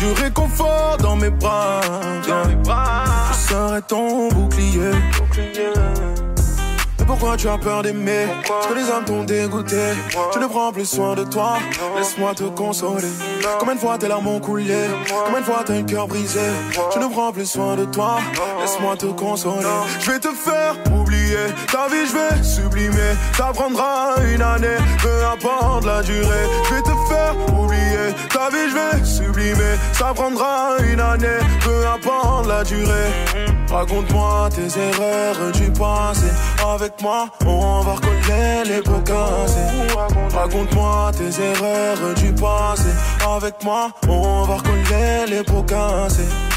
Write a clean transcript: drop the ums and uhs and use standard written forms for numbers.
du réconfort dans mes bras. Viens, je serai ton bouclier. Mais pourquoi tu as peur d'aimer? Parce que les hommes t'ont dégoûté. Tu ne prends plus soin de toi. Laisse-moi te consoler. Combien de fois tes larmes ont coulé? Combien de fois t'as un cœur brisé? Tu ne prends plus soin de toi. Laisse-moi te consoler. Je vais te faire oublier ta vie, je vais sublimer. Ça prendra une année, peu importe la durée. Je vais te faire oublier ta vie, je vais sublimer. Ça prendra une année, peu importe la durée. Raconte-moi tes erreurs du passé. Avec moi, on va recoller les pots cassés. Raconte-moi tes erreurs du passé. Avec moi, on va recoller les pots cassés.